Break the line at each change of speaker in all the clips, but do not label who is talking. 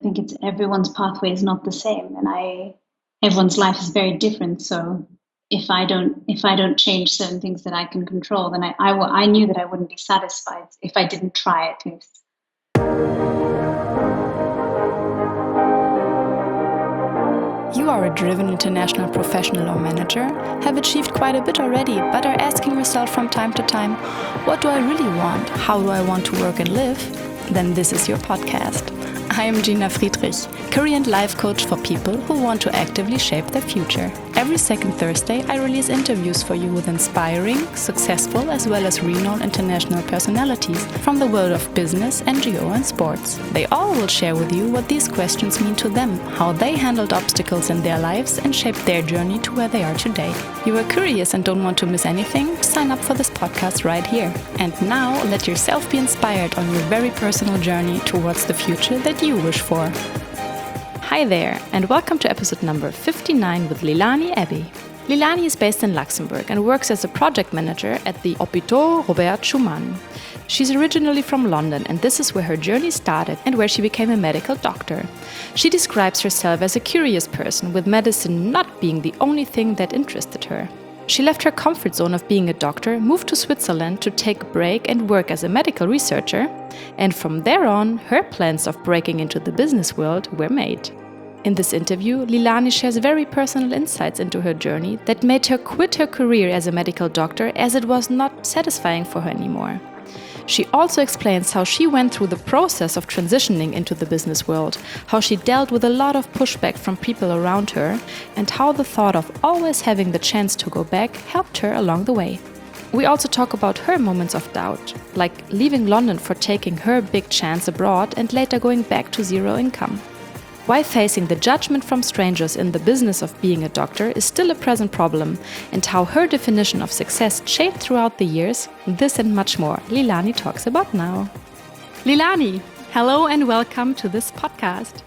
think it's everyone's pathway is not the same, and everyone's life is very different. So if I don't change certain things that I can control, then I knew that I wouldn't be satisfied if I didn't try at least.
You are a driven international professional or manager, have achieved quite a bit already, but are asking yourself from time to time, what do I really want? How do I want to work and live? Then this is your podcast. I am Gina Friedrich, career and life coach for people who want to actively shape their future. Every second Thursday, I release interviews for you with inspiring, successful, as well as renowned international personalities from the world of business, NGO, and sports. They all will share with you what these questions mean to them, how they handled obstacles in their lives, and shaped their journey to where they are today. You are curious and don't want to miss anything? Sign up for this podcast right here. And now, let yourself be inspired on your very personal journey towards the future that you wish for. Hi there, and welcome to episode number 59 with Leilani Abbey. Leilani is based in Luxembourg and works as a project manager at the Hôpital Robert Schuman. She's originally from London, and this is where her journey started and where she became a medical doctor. She describes herself as a curious person, with medicine not being the only thing that interested her. She left her comfort zone of being a doctor, moved to Switzerland to take a break and work as a medical researcher, and from there on, her plans of breaking into the business world were made. In this interview, Leilani shares very personal insights into her journey that made her quit her career as a medical doctor, as it was not satisfying for her anymore. She also explains how she went through the process of transitioning into the business world, how she dealt with a lot of pushback from people around her, and how the thought of always having the chance to go back helped her along the way. We also talk about her moments of doubt, like leaving London for taking her big chance abroad and later going back to zero income. Why facing the judgment from strangers in the business of being a doctor is still a present problem, and how her definition of success changed throughout the years. This and much more Leilani talks about now. Leilani, hello and welcome to this podcast.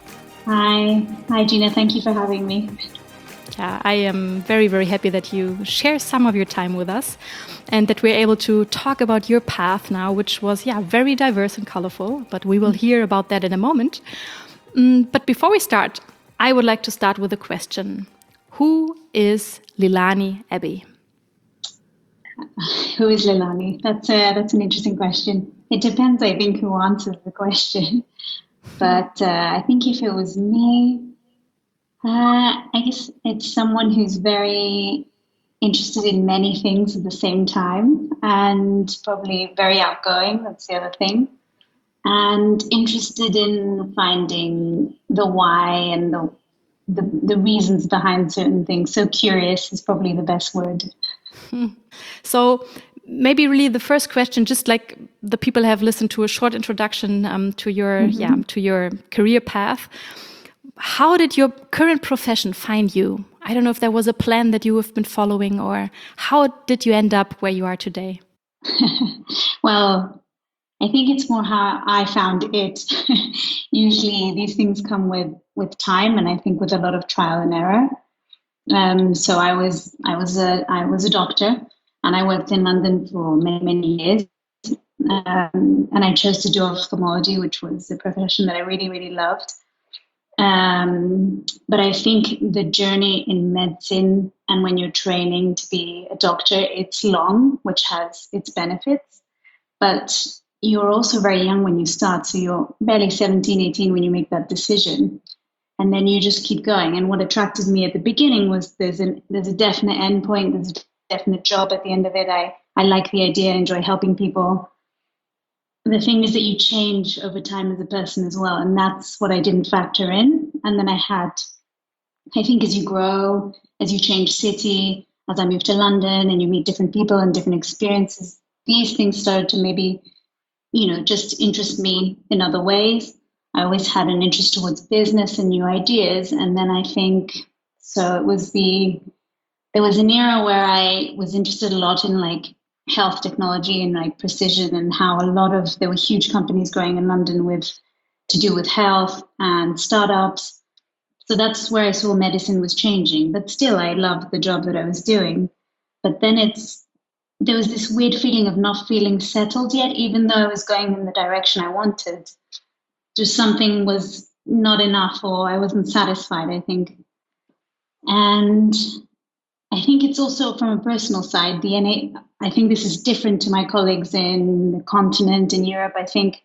Hi Gina, thank you for having me.
Yeah, I am very, very happy that you share some of your time with us and that we're able to talk about your path now, which was very diverse and colorful, but we will hear about that in a moment. But before we start, I would like to start with a question. Who is Leilani Abbey?
Who is Leilani? That's an interesting question. It depends, I think, who answers the question. But I think if it was me, I guess it's someone who's very interested in many things at the same time and probably very outgoing. That's the other thing. And interested in finding the why and the reasons behind certain things. So curious is probably the best word.
So maybe really the first question, just like the people have listened to a short introduction to your to your career path. How did your current profession find you? I don't know if there was a plan that you have been following, or how did you end up where you are today?
Well, I think it's more how I found it. Usually these things come with time, and I think with a lot of trial and error. So I was a doctor, and I worked in London for many years. And I chose to do ophthalmology, which was a profession that I really, really loved. But I think the journey in medicine and when you're training to be a doctor, it's long, which has its benefits. But you're also very young when you start. So you're barely 17, 18 when you make that decision. And then you just keep going. And what attracted me at the beginning was there's a definite endpoint, there's a definite job at the end of it. I like the idea, I enjoy helping people. The thing is that you change over time as a person as well. And that's what I didn't factor in. And then I think as you grow, as you change city, as I moved to London and you meet different people and different experiences, these things started to maybe, just interest me in other ways. I always had an interest towards business and new ideas. And then I think, so there was an era where I was interested a lot in like health technology and like precision, and how there were huge companies growing in London to do with health and startups. So that's where I saw medicine was changing. But still, I loved the job that I was doing. But then there was this weird feeling of not feeling settled yet, even though I was going in the direction I wanted. Just something was not enough, or I wasn't satisfied, I think. And I think it's also from a personal side. I think this is different to my colleagues in the continent, in Europe. I think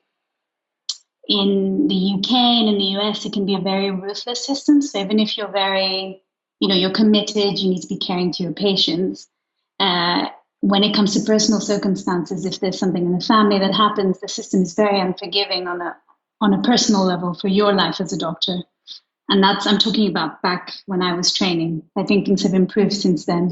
in the UK and in the US, it can be a very ruthless system. So even if you're you're committed, you need to be caring to your patients. When it comes to personal circumstances, if there's something in the family that happens, the system is very unforgiving on a personal level for your life as a doctor. And I'm talking about back when I was training. I think things have improved since then.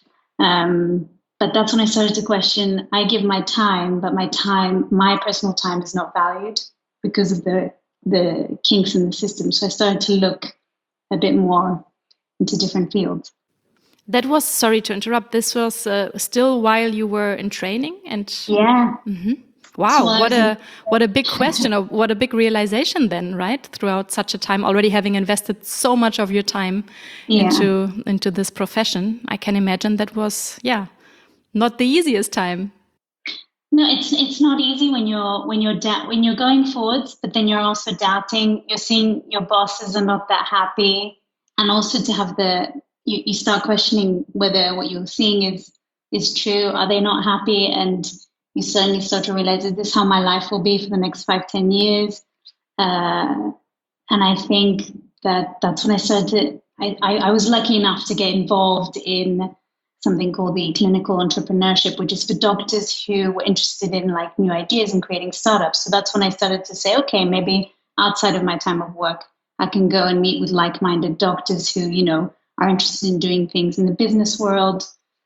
But that's when I started to question, I give my time, but my personal time is not valued because of the kinks in the system. So I started to look a bit more into different fields.
That was, sorry to interrupt, this was still while you were in training?
Yeah.
Mm-hmm. Wow, so what a big question, or what a big realization then, right? Throughout such a time, already having invested so much of your time into this profession, I can imagine that was, not the easiest time.
No, it's not easy when you're going forwards, but then you're also doubting. You're seeing your bosses are not that happy, and also to have you start questioning whether what you're seeing is true. Are they not happy? And you suddenly start to realize, is this how my life will be for the next 5-10 years? And I think that's when I started. I was lucky enough to get involved in something called the clinical entrepreneurship, which is for doctors who were interested in like new ideas and creating startups. So that's when I started to say, okay, maybe outside of my time of work, I can go and meet with like-minded doctors who, are interested in doing things in the business world.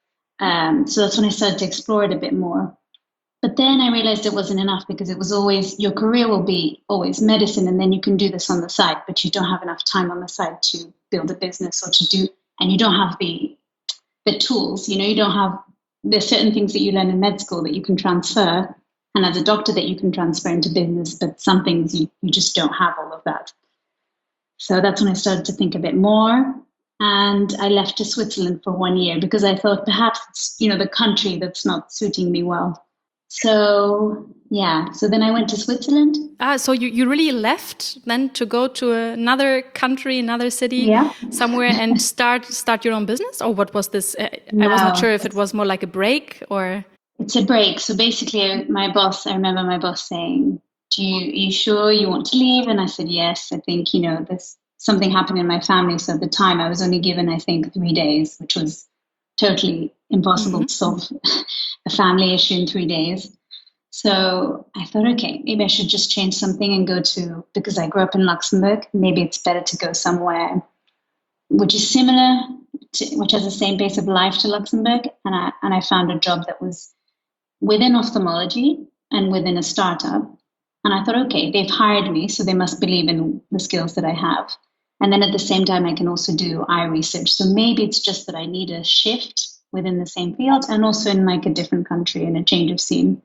So that's when I started to explore it a bit more. But then I realized it wasn't enough, because it was always, your career will be always medicine, and then you can do this on the side, but you don't have enough time on the side to build a business and you don't have the tools, you don't have, there's certain things that you learn in med school that you can transfer, and as a doctor that you can transfer into business, but some things you just don't have all of that. So that's when I started to think a bit more. And I left to Switzerland for 1 year because I thought perhaps it's, the country that's not suiting me well. So then I went to Switzerland.
So you really left then to go to another country, another city, somewhere, and start your own business? Or what was this? No, I wasn't sure if it was more like a break or...
It's a break. So basically I remember my boss saying, are you sure you want to leave? And I said, yes, I think, there's something happened in my family. So at the time I was only given, I think, 3 days, which was totally impossible to solve a family issue in 3 days. So I thought, okay, maybe I should just change something and because I grew up in Luxembourg, maybe it's better to go somewhere which is similar, which has the same pace of life to Luxembourg. And I found a job that was within ophthalmology and within a startup. And I thought, okay, they've hired me, so they must believe in the skills that I have. And then at the same time, I can also do eye research. So maybe it's just that I need a shift within the same field and also in like a different country and a change of scene.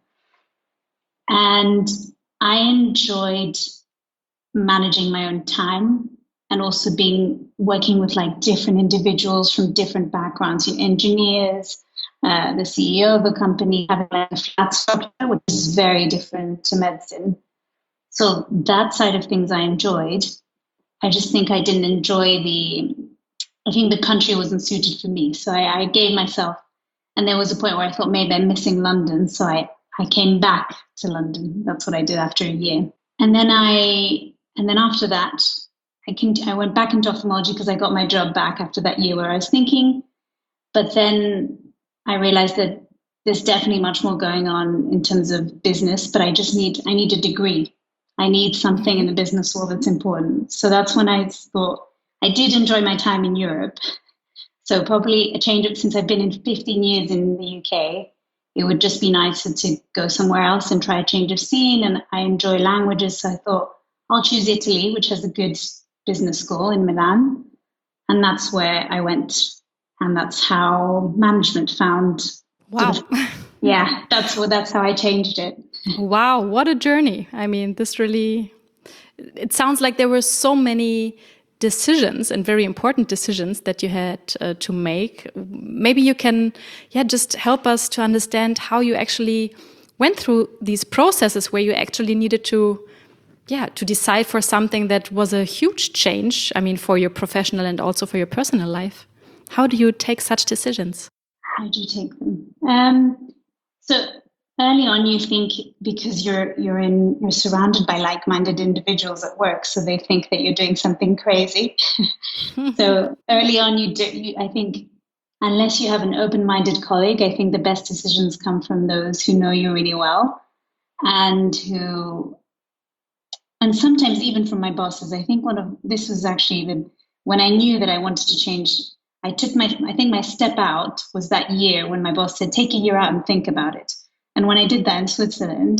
And I enjoyed managing my own time and also working with like different individuals from different backgrounds, engineers, the CEO of a company, having like a flat structure, which is very different to medicine. So that side of things I enjoyed. I just think I didn't enjoy I think the country wasn't suited for me. So I gave myself, and there was a point where I thought maybe I'm missing London. So I came back to London. That's what I did after a year. And then after that, I went back into ophthalmology because I got my job back after that year where I was thinking. But then I realized that there's definitely much more going on in terms of business, but I need a degree. I need something in the business world that's important. So that's when I thought I did enjoy my time in Europe. So probably a change of, since I've been in 15 years in the UK, it would just be nicer to go somewhere else and try a change of scene. And I enjoy languages. So I thought I'll choose Italy, which has a good business school in Milan. And that's where I went. And that's how management found.
Wow.
That's how I changed it.
Wow, what a journey. I mean, it sounds like there were so many decisions and very important decisions that you had to make. Maybe you can just help us to understand how you actually went through these processes where you actually needed to to decide for something that was a huge change, I mean, for your professional and also for your personal life? How do you take such decisions?
How do you take them? So early on, you think because you're surrounded by like-minded individuals at work, so they think that you're doing something crazy. So early on, I think, unless you have an open-minded colleague, I think the best decisions come from those who know you really well, and sometimes even from my bosses. I think this was actually when I knew that I wanted to change. I think my step out was that year when my boss said, take a year out and think about it. And when I did that in Switzerland,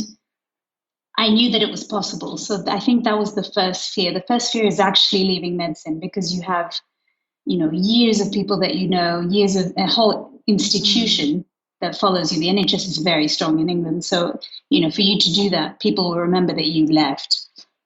I knew that it was possible. So I think that was the first fear. The first fear is actually leaving medicine, because you have, years of people that years of a whole institution that follows you. The NHS is very strong in England. So, for you to do that, people will remember that you left.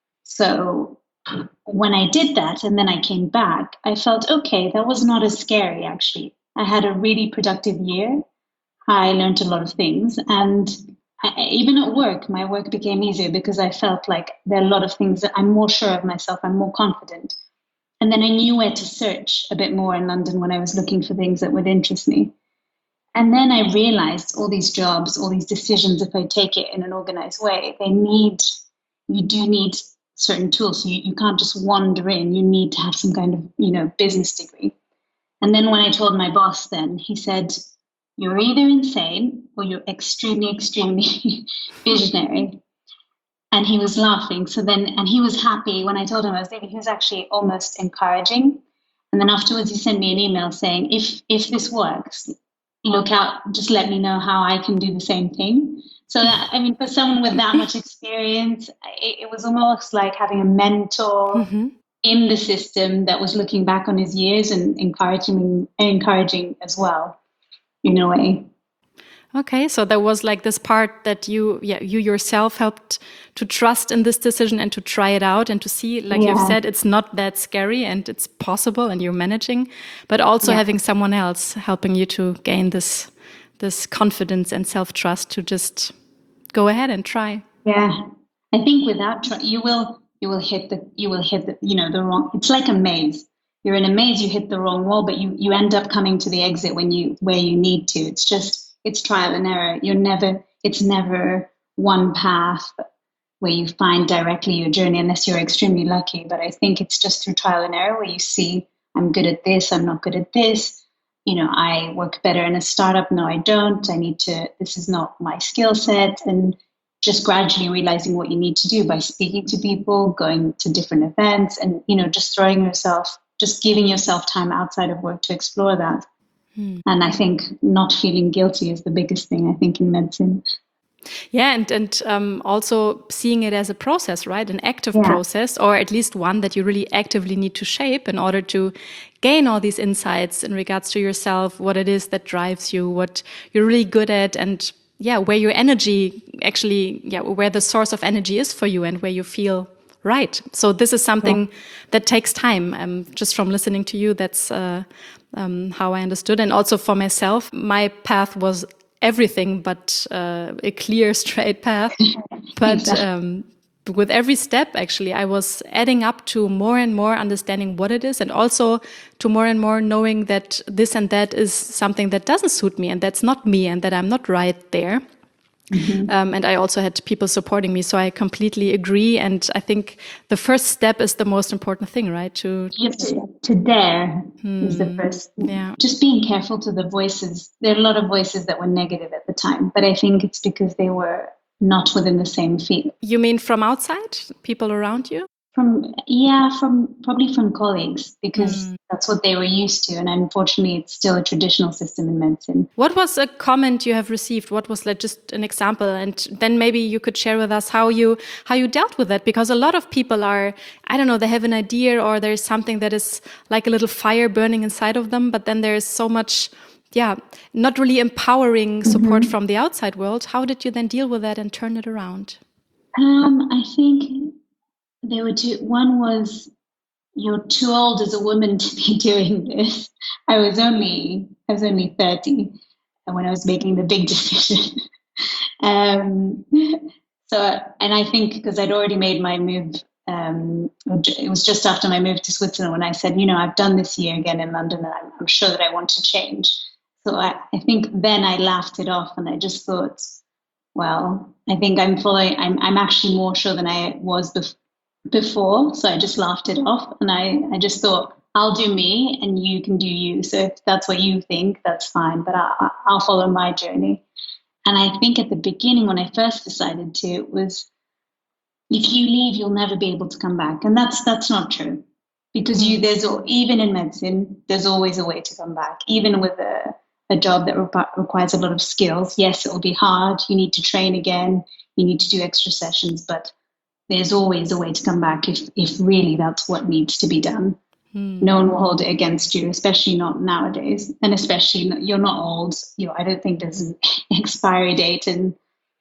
So when I did that and then I came back, I felt, okay, that was not as scary, actually. I had a really productive year. I learned a lot of things. And even at work, my work became easier because I felt like there are a lot of things that I'm more sure of myself. I'm more confident. And then I knew where to search a bit more in London when I was looking for things that would interest me. And then I realized all these jobs, all these decisions, if I take it in an organized way, you do need certain tools. So you can't just wander in. You need to have some kind of, business degree. And then when I told my boss, then he said, you're either insane or you're extremely, extremely visionary. And he was laughing. And he was happy when I told him I was leaving. He was actually almost encouraging. And then afterwards, he sent me an email saying, if this works, look out, just let me know how I can do the same thing. So, for someone with that much experience, it was almost like having a mentor in the system that was looking back on his years and encouraging as well, in a way.
Okay, so there was like this part that you yourself helped to trust in this decision and to try it out and to see, like you've said, it's not that scary and it's possible and you're managing, but also having someone else helping you to gain this confidence and self-trust to just go ahead and try.
Yeah, I think without you will hit the wrong. It's like a maze. You're in a maze. You hit the wrong wall, but you end up coming to the exit where you need to. It's trial and error. It's never one path where you find directly your journey, unless you're extremely lucky. But I think it's just through trial and error where you see, I'm good at this, I'm not good at this. I work better in a startup. No, I don't. This is not my skill set. And just gradually realizing what you need to do by speaking to people, going to different events, and, just giving yourself time outside of work to explore that. And I think not feeling guilty is the biggest thing, I think, in medicine.
Yeah, and also seeing it as a process, right? An active process, or at least one that you really actively need to shape in order to gain all these insights in regards to yourself, what it is that drives you, what you're really good at, and where your energy actually, where the source of energy is for you and where you feel right. So this is something that takes time. Just from listening to you, that's how I understood. And also for myself, my path was everything but a clear, straight path. But with every step, actually, I was adding up to more and more understanding what it is, and also to more and more knowing that this and that is something that doesn't suit me, and that's not me, and that I'm not right there. And I also had people supporting me. So I completely agree. And I think the first step is the most important thing, right? To
dare is the first. Yeah. Just being careful to the voices. There are a lot of voices that were negative at the time, but I think it's because they were not within the same field.
You mean from outside, people around you?
Probably from colleagues, because that's what they were used to. And unfortunately, it's still a traditional system in medicine.
What was a comment you have received? What was just an example? And then maybe you could share with us how you dealt with that, because a lot of people are, I don't know, they have an idea, or there's something that is like a little fire burning inside of them, but then there's so much, not really empowering support from the outside world. How did you then deal with that and turn it around?
I think there were two. One was, you're too old as a woman to be doing this. I was only 30 when I was making the big decision. So, and I think because I'd already made my move, it was just after my move to Switzerland when I said, I've done this year again in London, and I'm sure that I want to change. So I think then I laughed it off, and I just thought, well, I think I'm actually more sure than I was before. So I just laughed it off, and I just thought, I'll do me and you can do you. So if that's what you think, that's fine, but I'll follow my journey. And I think at the beginning, when I first decided to, it was, if you leave, you'll never be able to come back. And that's not true, because even in medicine, there's always a way to come back, even with a job that requires a lot of skills. Yes, it will be hard. You need to train again. You need to do extra sessions, but there's always a way to come back if really that's what needs to be done. No one will hold it against you, especially not nowadays. And especially you're not old. I don't think there's an expiry date, and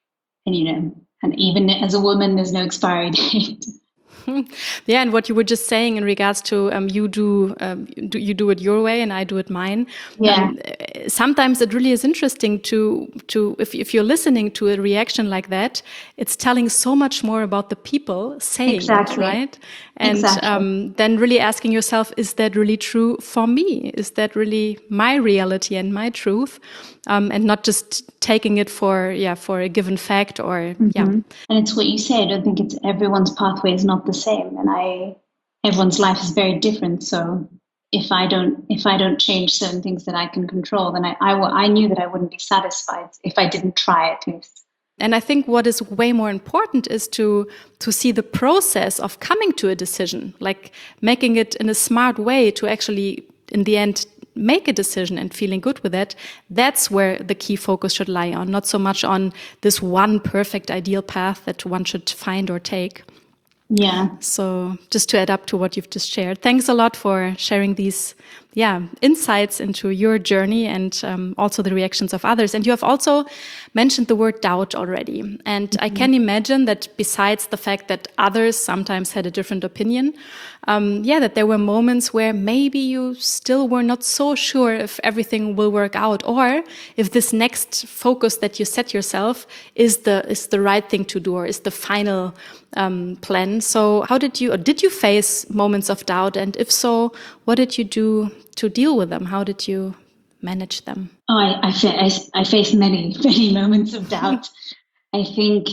even as a woman, there's no expiry date.
Yeah, and what you were just saying in regards to you do it your way and I do it mine.
Yeah.
Sometimes it really is interesting to if you're listening to a reaction like that, it's telling so much more about the people saying it, right? And then really asking yourself, is that really true for me? Is that really my reality and my truth? And not just taking it for a given fact or
And it's what you say. I don't think everyone's pathway is not the same, and everyone's life is very different. So if I don't change certain things that I can control, then I knew that I wouldn't be satisfied if I didn't try at least.
And I think what is way more important is to see the process of coming to a decision, like making it in a smart way to actually, in the end, make a decision and feeling good with it. That's where the key focus should lie on, not so much on this one perfect ideal path that one should find or take.
Yeah.
So just to add up to what you've just shared, thanks a lot for sharing these insights into your journey and also the reactions of others. And you have also mentioned the word doubt already. And I can imagine that besides the fact that others sometimes had a different opinion, that there were moments where maybe you still were not so sure if everything will work out, or if this next focus that you set yourself is the right thing to do, or is the final plan. So how did you face moments of doubt? And if so, what did you do to deal with them? How did you manage them?
Oh, I faced many, many moments of doubt. I think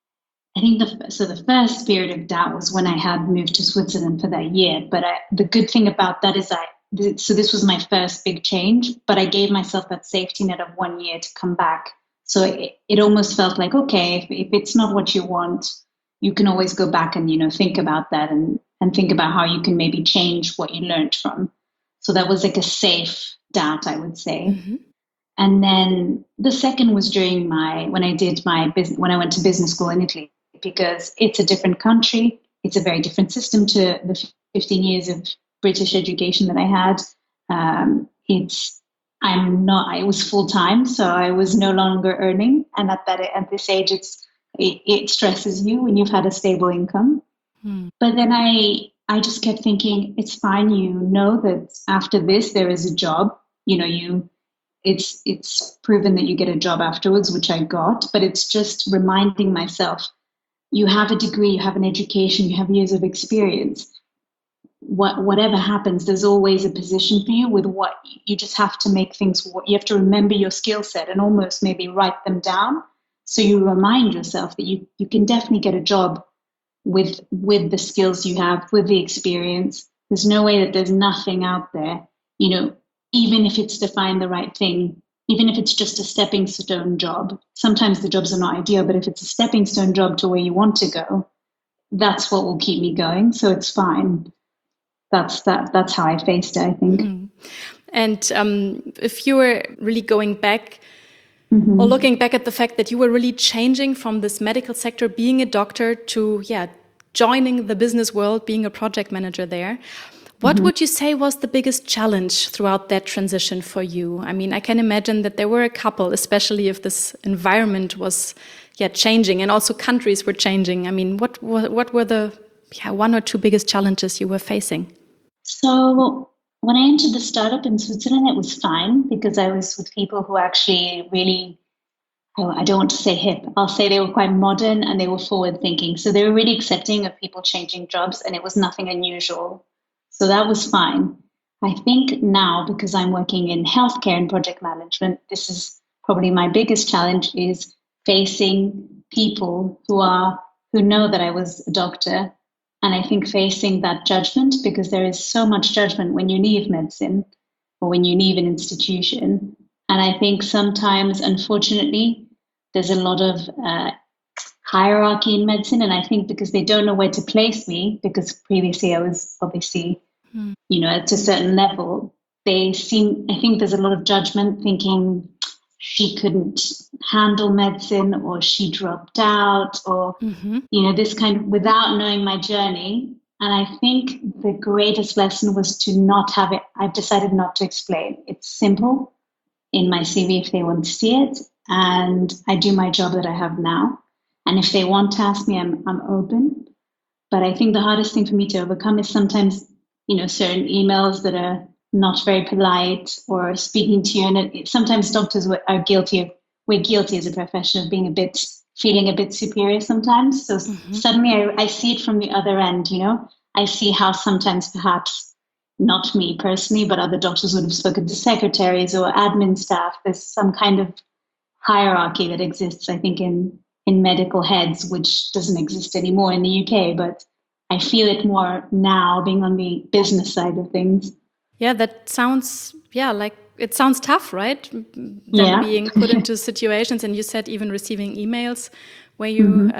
the first period of doubt was when I had moved to Switzerland for that year. But the good thing about that is so this was my first big change, but I gave myself that safety net of 1 year to come back. So it almost felt like, okay, if it's not what you want, you can always go back and, think about that and think about how you can maybe change what you learned from. So that was like a safe doubt, I would say. Mm-hmm. And then the second was during when I went to business school in Italy, because it's a different country. It's a very different system to the 15 years of British education that I had. I was full time, so I was no longer earning. And at this age, it stresses you when you've had a stable income. But then I just kept thinking, it's fine. That after this, there is a job. It's proven that you get a job afterwards, which I got. But it's just reminding myself, you have a degree, you have an education, you have years of experience. Whatever happens, there's always a position for you. With what you just have to make things. You have to remember your skill set and almost maybe write them down, so you remind yourself that you can definitely get a job with the skills you have, with the experience. There's no way that there's nothing out there, even if it's to find the right thing, even if it's just a stepping stone job. Sometimes the jobs are not ideal, but if it's a stepping stone job to where you want to go, that's what will keep me going. So it's fine. That's how I faced it, I think.
Mm-hmm. And if you were really going back, or looking back at the fact that you were really changing from this medical sector, being a doctor, to joining the business world, being a project manager there, what would you say was the biggest challenge throughout that transition for you? I mean, I can imagine that there were a couple, especially if this environment was changing and also countries were changing. I mean, what were the one or two biggest challenges you were facing?
So when I entered the startup in Switzerland, it was fine, because I was with people who actually really oh, I don't want to say hip. I'll say they were quite modern and they were forward thinking. So they were really accepting of people changing jobs and it was nothing unusual. So that was fine. I think now, because I'm working in healthcare and project management, this is probably my biggest challenge is facing people who know that I was a doctor. And I think facing that judgment, because there is so much judgment when you leave medicine or when you leave an institution. And I think sometimes, unfortunately, there's a lot of hierarchy in medicine. And I think because they don't know where to place me, because previously I was obviously, at a certain level, I think there's a lot of judgment thinking she couldn't handle medicine or she dropped out or, this kind of without knowing my journey. And I think the greatest lesson was to not have it. I've decided not to explain. It's simple in my CV if they want to see it. And I do my job that I have now. And if they want to ask me, I'm open. But I think the hardest thing for me to overcome is sometimes, certain emails that are not very polite or speaking to you. And sometimes doctors are we're guilty as a profession of feeling a bit superior sometimes. So suddenly I see it from the other end, I see how sometimes perhaps not me personally, but other doctors would have spoken to secretaries or admin staff. There's some kind of hierarchy that exists, I think, in medical heads, which doesn't exist anymore in the UK, but I feel it more now being on the business side of things.
Yeah, that sounds, like it sounds tough, right? Then being put into situations, and you said even receiving emails where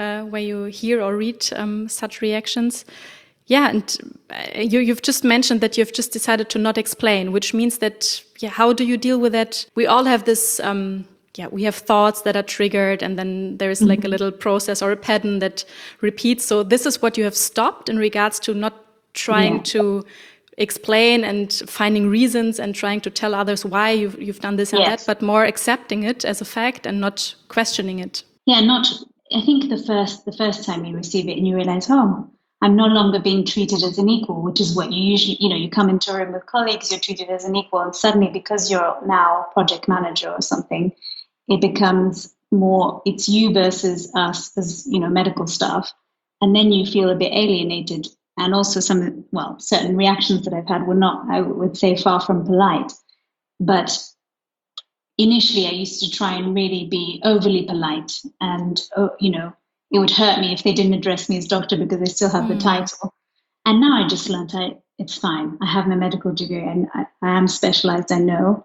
you hear or read such reactions. Yeah, and you've just mentioned that you've just decided to not explain, which means that, how do you deal with that? We all have this, we have thoughts that are triggered, and then there's like a little process or a pattern that repeats. So this is what you have stopped in regards to not trying to explain and finding reasons and trying to tell others why you've done this and that, but more accepting it as a fact and not questioning it.
Yeah, I think the first time you receive it and you realize, oh, I'm no longer being treated as an equal, which is what you usually, you come into a room with colleagues, you're treated as an equal, and suddenly because you're now a project manager or something, it becomes more, it's you versus us as, medical staff. And then you feel a bit alienated. And also certain reactions that I've had were not, I would say, far from polite. But initially I used to try and really be overly polite. And, it would hurt me if they didn't address me as doctor because they still have the title. And now I just learned it's fine. I have my medical degree and I am specialized, I know.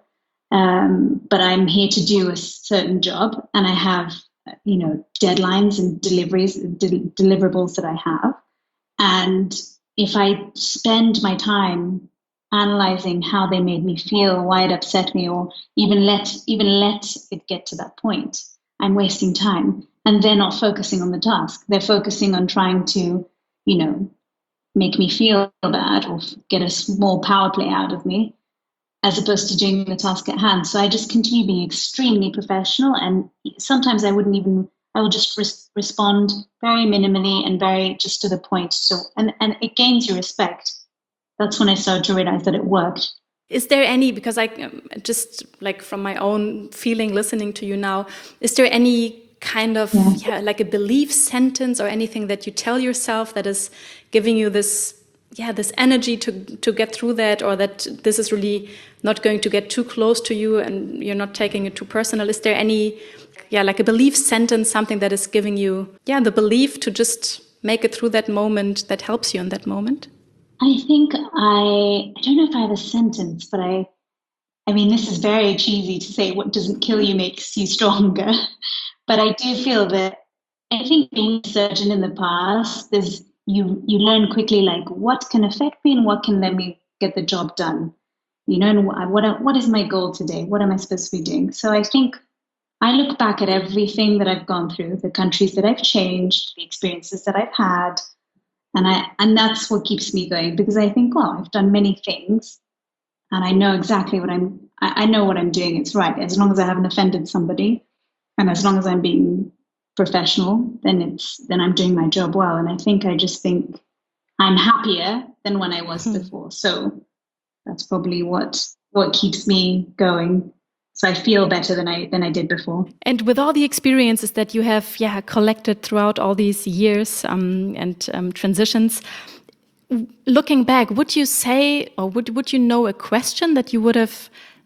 But I'm here to do a certain job and I have, deadlines and deliverables that I have. And if I spend my time analyzing how they made me feel, why it upset me, or even let it get to that point, I'm wasting time. And they're not focusing on the task. They're focusing on trying to, make me feel bad or get a small power play out of me, as opposed to doing the task at hand. So I just continue being extremely professional. And sometimes I will just respond very minimally and very just to the point. So, and it gains your respect. That's when I started to realize that it worked.
Is there any, because I just like from my own feeling listening to you now, is there any kind of like a belief sentence or anything that you tell yourself that is giving you this energy to get through that, or that this is really not going to get too close to you and you're not taking it too personal? Is there any like a belief sentence, something that is giving you the belief to just make it through that moment that helps you in that moment?
I think I don't know if I have a sentence, but I mean, this is very cheesy to say, what doesn't kill you makes you stronger. But I do feel that I think being a surgeon in the past, you learn quickly, like what can affect me and what can let me get the job done, and what is my goal today? What am I supposed to be doing? So I think I look back at everything that I've gone through, the countries that I've changed, the experiences that I've had, and that's what keeps me going, because I think, well, I've done many things and I know exactly I know what I'm doing. It's right. As long as I haven't offended somebody and as long as I'm being professional, then I'm doing my job well. And I just think I'm happier than when I was before. So that's probably what keeps me going. So I feel better than I did before.
And with all the experiences that you have collected throughout all these years and transitions, looking back, would you say, or would you know a question that you would have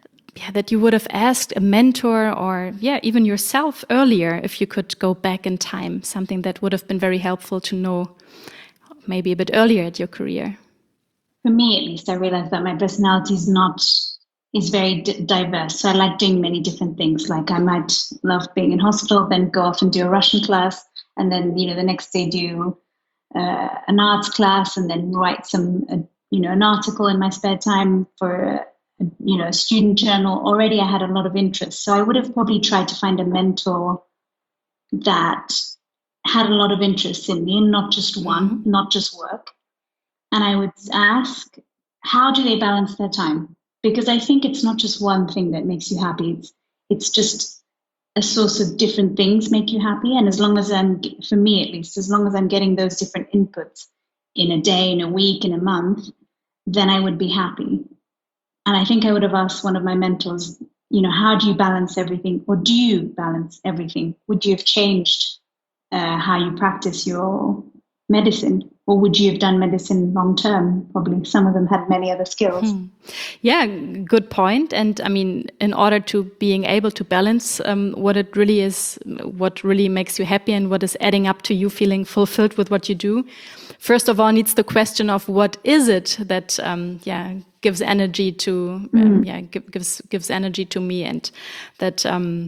asked a mentor or even yourself earlier if you could go back in time, something that would have been very helpful to know maybe a bit earlier at your career?
For me, at least, I realized that my personality is very diverse. So I like doing many different things. Like I might love being in hospital, then go off and do a Russian class, and then the next day do an arts class, and then write an article in my spare time for a student journal. Already, I had a lot of interest, so I would have probably tried to find a mentor that had a lot of interest in me, and not just one, not just work. And I would ask, how do they balance their time? Because I think it's not just one thing that makes you happy. It's just a source of different things make you happy. And for me at least, as long as I'm getting those different inputs in a day, in a week, in a month, then I would be happy. And I think I would have asked one of my mentors, how do you balance everything? Or do you balance everything? Would you have changed how you practice your medicine? Or would you have done medicine long term? Probably some of them had many other skills.
Yeah, good point. And I mean, in order to being able to balance what it really is, what really makes you happy and what is adding up to you feeling fulfilled with what you do, first of all, needs the question of what is it that gives energy to gives energy to me, and that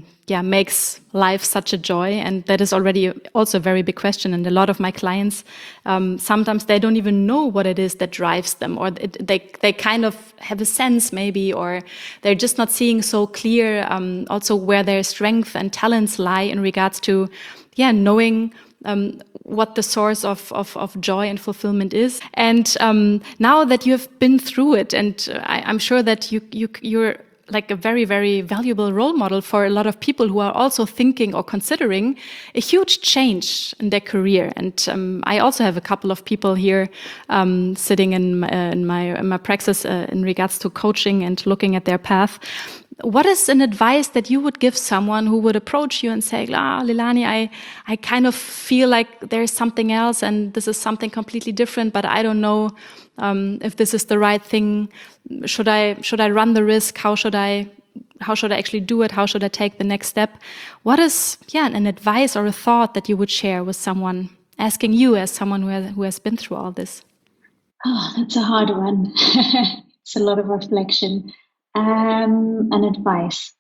makes life such a joy. And that is already also a very big question. And a lot of my clients, sometimes they don't even know what it is that drives them, or they kind of have a sense maybe, or they're just not seeing so clear also where their strength and talents lie in regards to knowing what the source of joy and fulfillment is. And now that you have been through it, and I'm sure that you're like a very, very valuable role model for a lot of people who are also thinking or considering a huge change in their career. And I also have a couple of people here sitting in my practice in regards to coaching and looking at their path. What is an advice that you would give someone who would approach you and say, Leilani, I kind of feel like there's something else and this is something completely different, but I don't know if this is the right thing. Should I run the risk? How should I actually do it? How should I take the next step? What is an advice or a thought that you would share with someone, asking you as someone who has been through all this?
Oh, that's a hard one. It's a lot of reflection. An advice.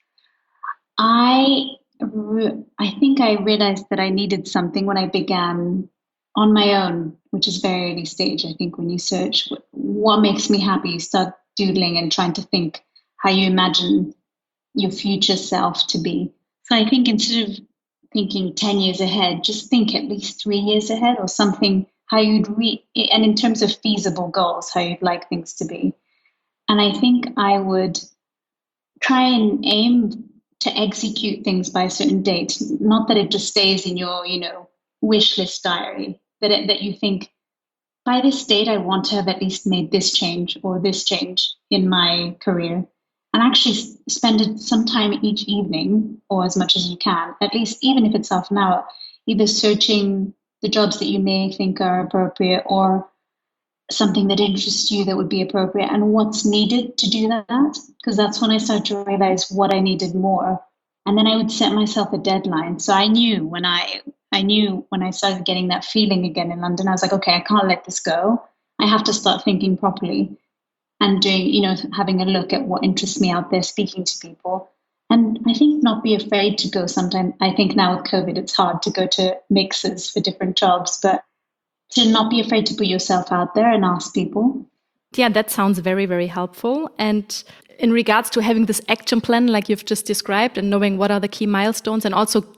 I think I realized that I needed something when I began on my own, which is very early stage. I think when you search what makes me happy, you start doodling and trying to think how you imagine your future self to be. So I think instead of thinking 10 years ahead, just think at least 3 years ahead or something, how you'd and in terms of feasible goals, how you'd like things to be. And I think I would try and aim to execute things by a certain date, not that it just stays in your, wish list diary, that you think, by this date, I want to have at least made this change or this change in my career. And actually spend some time each evening, or as much as you can, at least even if it's half an hour, either searching the jobs that you may think are appropriate or something that interests you that would be appropriate and what's needed to do that. Because that's when I started to realize what I needed more. And then I would set myself a deadline. So I knew when I started getting that feeling again in London, I was like, okay, I can't let this go. I have to start thinking properly and doing, having a look at what interests me out there, speaking to people. And I think not be afraid to go sometimes. I think now with COVID, it's hard to go to mixes for different jobs, but to not be afraid to put yourself out there and ask people.
Yeah, that sounds very, very helpful. And in regards to having this action plan, like you've just described, and knowing what are the key milestones, and also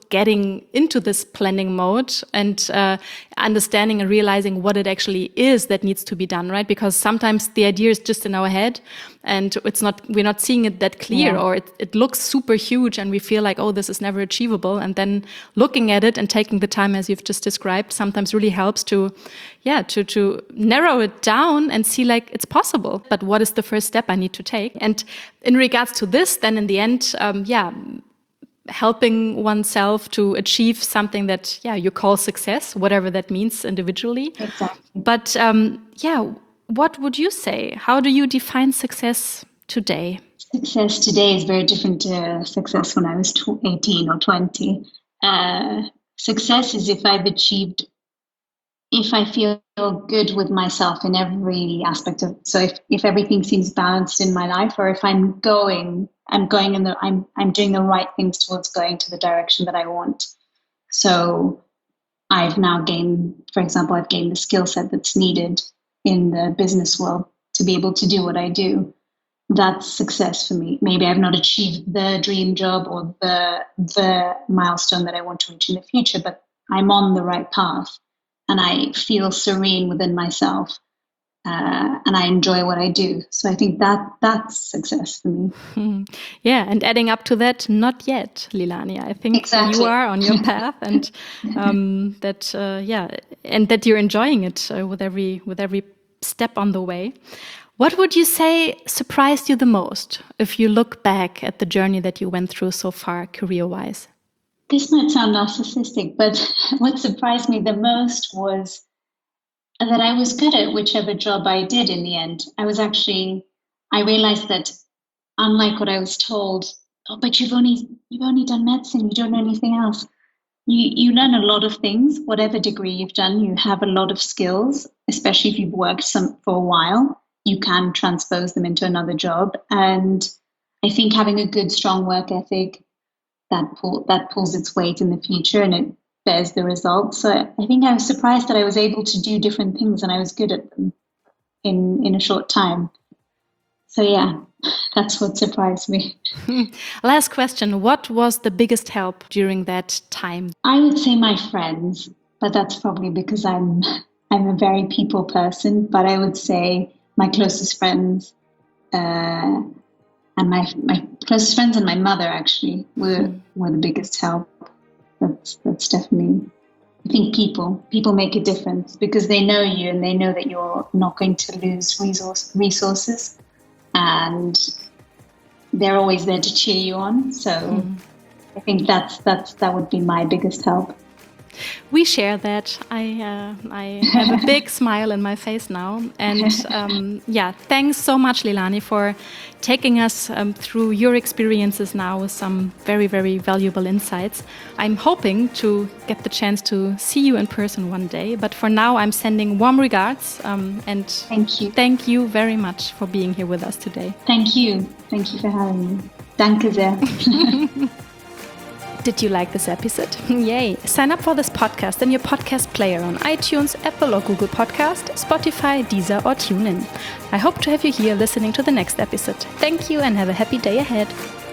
getting into this planning mode and understanding and realizing what it actually is that needs to be done, right? Because sometimes the idea is just in our head and we're not seeing it that clear, or it looks super huge and we feel like, oh, this is never achievable. And then looking at it and taking the time, as you've just described, sometimes really helps to narrow it down and see like it's possible. But what is the first step I need to take? And in regards to this, then in the end, helping oneself to achieve something that, you call success, whatever that means individually.
Exactly.
But what would you say? How do you define success today?
Success today is very different to success when I was 18 or 20. Success is if I feel good with myself in every aspect of, so if everything seems balanced in my life, or if I'm doing the right things towards going to the direction that I want. So I've now gained the skill set that's needed in the business world to be able to do what I do. That's success for me. Maybe I've not achieved the dream job or the milestone that I want to reach in the future, but I'm on the right path and I feel serene within myself. And I enjoy what I do. So I think that's success for me.
Yeah, and adding up to that, not yet, Leilani. I think exactly. You are on your path, and that you're enjoying it with every step on the way. What would you say surprised you the most if you look back at the journey that you went through so far, career-wise?
This might sound narcissistic, but what surprised me the most was that I was good at whichever job I did in the end. I realized that unlike what I was told, but you've only done medicine, you don't know anything else. You learn a lot of things. Whatever degree you've done, you have a lot of skills, especially if you've worked for a while. You can transpose them into another job. And I think having a good, strong work ethic, that pulls its weight in the future, and it bears the results. So I think I was surprised that I was able to do different things and I was good at them in a short time. So yeah, that's what surprised me.
Last question. What was the biggest help during that time?
I would say my friends, but that's probably because I'm a very people person. But I would say my closest friends and my closest friends and my mother actually were the biggest help. That's definitely, I think people make a difference because they know you and they know that you're not going to lose resources, and they're always there to cheer you on. So I think that would be my biggest help.
We share that. I have a big smile in my face now. And thanks so much, Leilani, for taking us through your experiences now with some very, very valuable insights. I'm hoping to get the chance to see you in person one day. But for now, I'm sending warm regards. And
thank you.
Thank you very much for being here with us today.
Thank you. Thank you for having me. Danke sehr.
Did you like this episode? Yay! Sign up for this podcast in your podcast player on iTunes, Apple or Google Podcast, Spotify, Deezer or TuneIn. I hope to have you here listening to the next episode. Thank you and have a happy day ahead.